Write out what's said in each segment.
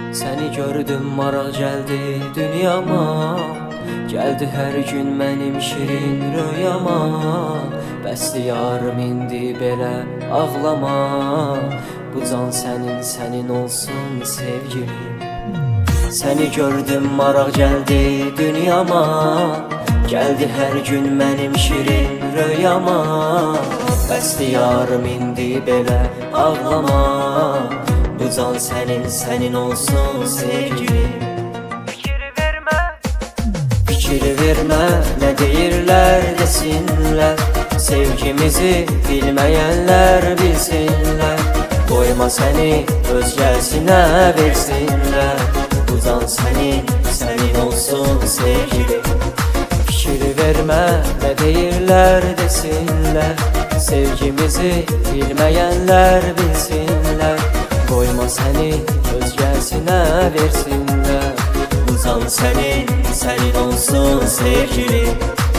Səni gördüm, maraq gəldi dünyama. Gəldi hər gün mənim şirin röyama. Bəsdir yarım indi belə ağlama. Bu can sənin, sənin olsun sevgilim. Səni gördüm, maraq gəldi dünyama. Gəldi hər gün mənim şirin röyama. Bəsdir yarım indi belə ağlama. Bu can sənin, sənin olsun sevgilim. Fikir vermə, nə deyirlər desinlər. Sevgimizi bilməyənlər bilsinlər. Qoyma səni özgəsinə versinlər. Bu can sənin, sənin olsun sevgilim. Fikir vermə, nə deyirlər desinlər. Sevgimizi bilməyənlər bilsinlər. Qoyma səni özgəsinə versinlər. Bu can sənin, sənin olsun sevgilim.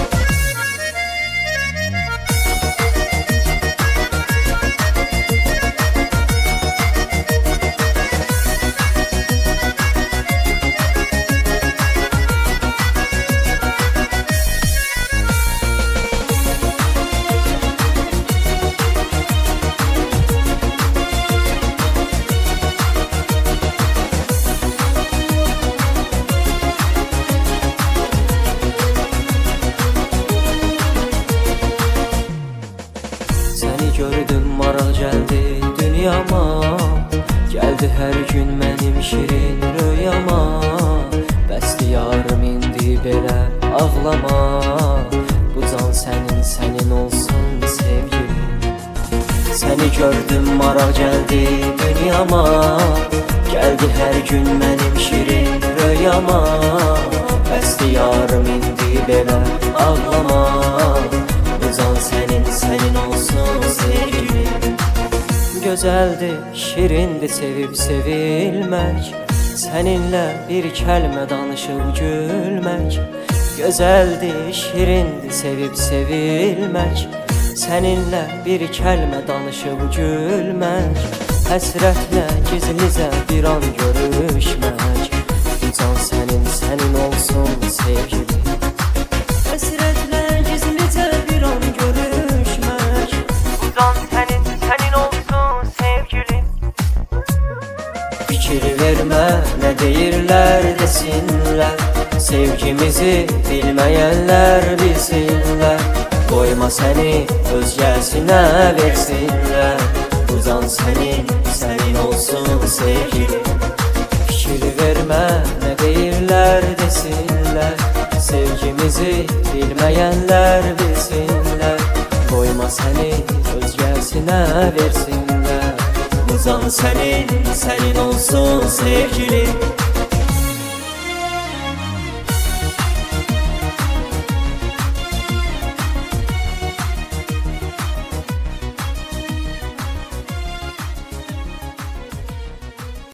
Səni gördüm, maraq gəldi dünyama. Gəldi hər gün mənim şirin röyama. Bəsdir yarım indi belə ağlama. Bu can sənin, sənin olsun sevgilim. Səni gördüm, maraq gəldi dünyama. Gəldi hər gün mənim şirin röyama. Bəsdir yarım indi belə ağlama. Bu can sənin, sənin olsun sevgilim. Gözəldir, şirindir sevib sevilmək. Səninlə bir kəlmə danışıb gülmək. Gözəldir, şirindir sevib sevilmək. Səninlə bir kəlmə danışıb gülmək. Həsrətlə gizlicə bir an görüşmək. Bu can sənin, sənin olsun sevgilim. Həsrətlə gizlicə bir an görüşmək. Bu can sənin, sənin olsun sevgilim. Fikir vermə, nə deyirlər desinlər. Sevgimizi bilməyənlər bilsinlər. Qoyma səni özgəsinə versinlər. Bu can sənin, sənin olsun sevgilim. Fikir vermə, nə deyirlər desinlər. Sevgimizi bilməyənlər bilsinlər. Qoyma səni özgəsinə versinlər. Bu can sənin, sənin olsun sevgilim.